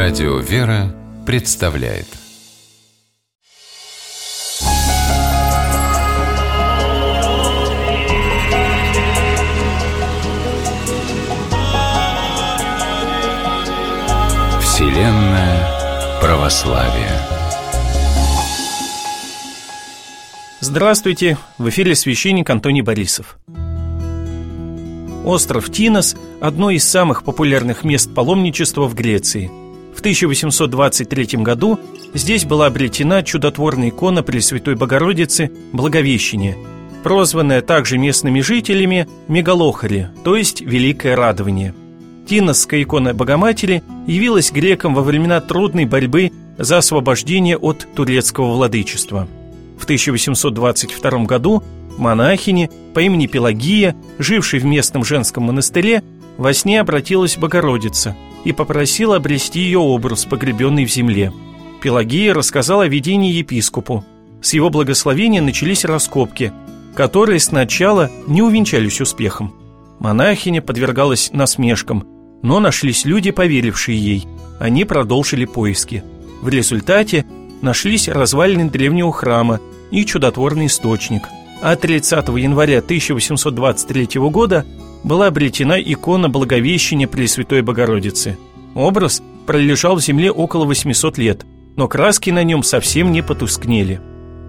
Радио «Вера» представляет. Вселенная православия. Здравствуйте! В эфире священник Антоний Борисов. Остров Тинос – одно из самых популярных мест паломничества в Греции. В 1823 году здесь была обретена чудотворная икона Пресвятой Богородицы Благовещение, прозванная также местными жителями Мегалохари, то есть Великое Радование. Тиносская икона Богоматери явилась грекам во времена трудной борьбы за освобождение от турецкого владычества. В 1822 году монахиня по имени Пелагия, жившая в местном женском монастыре, во сне обратилась Богородица и попросила обрести ее образ, погребенный в земле. Пелагия рассказала о видении епископу. С его благословения начались раскопки, которые сначала не увенчались успехом. Монахиня подвергалась насмешкам, но нашлись люди, поверившие ей. Они продолжили поиски. В результате нашлись развалины древнего храма и чудотворный источник. А 30 января 1823 года была обретена икона Благовещения Пресвятой Богородицы. Образ пролежал в земле около 800 лет, но краски на нем совсем не потускнели.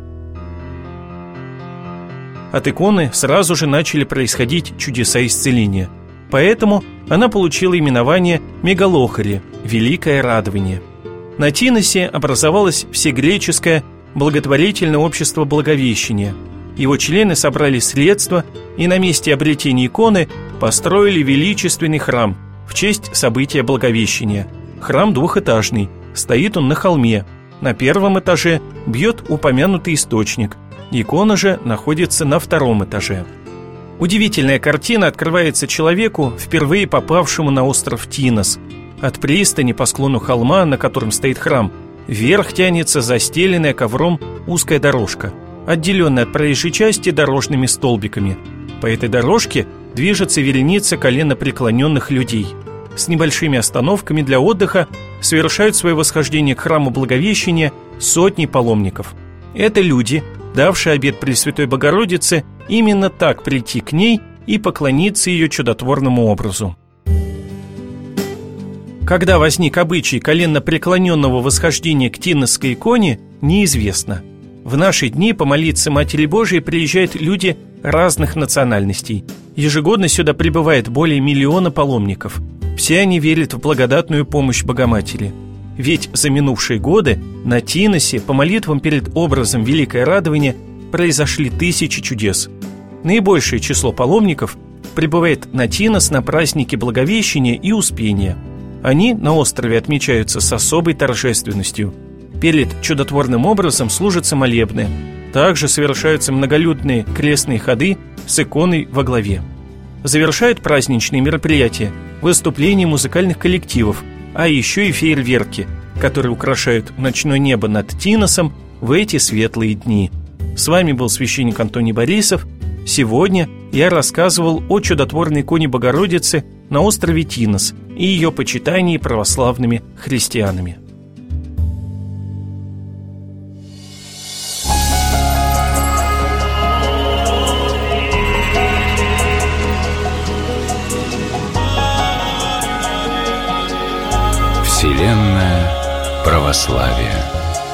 От иконы сразу же начали происходить чудеса исцеления. Поэтому она получила именование Мегалохари – Великое Радование. На Тиносе образовалось всегреческое благотворительное общество Благовещения. Его члены собрали средства и на месте обретения иконы построили величественный храм в честь события Благовещения. Храм двухэтажный, стоит он на холме. На первом этаже бьет упомянутый источник. Икона же находится на втором этаже. Удивительная картина открывается человеку, впервые попавшему на остров Тинос. От пристани по склону холма, на котором стоит храм, вверх тянется застеленная ковром узкая дорожка, отделенная от проезжей части дорожными столбиками. По этой дорожке движется вереница коленопреклоненных людей. С небольшими остановками для отдыха совершают свое восхождение к храму Благовещения сотни паломников. Это люди, давшие обет Пресвятой Богородице именно так прийти к ней и поклониться ее чудотворному образу. Когда возник обычай коленопреклоненного восхождения к Тиносской иконе, неизвестно. В наши дни помолиться Матери Божией приезжают люди разных национальностей. Ежегодно сюда прибывает более 1 миллиона паломников. Все они верят в благодатную помощь Богоматери. Ведь за минувшие годы на Тиносе по молитвам перед образом Великое Радование произошли тысячи чудес. Наибольшее число паломников прибывает на Тинос на праздники Благовещения и Успения. Они на острове отмечаются с особой торжественностью. Перед чудотворным образом служатся молебны. Также совершаются многолюдные крестные ходы с иконой во главе. Завершают праздничные мероприятия выступления музыкальных коллективов, а еще и фейерверки, которые украшают ночное небо над Тиносом в эти светлые дни. С вами был священник Антоний Борисов. Сегодня я рассказывал о чудотворной иконе Богородицы на острове Тинос и ее почитании православными христианами. Вселенная православия.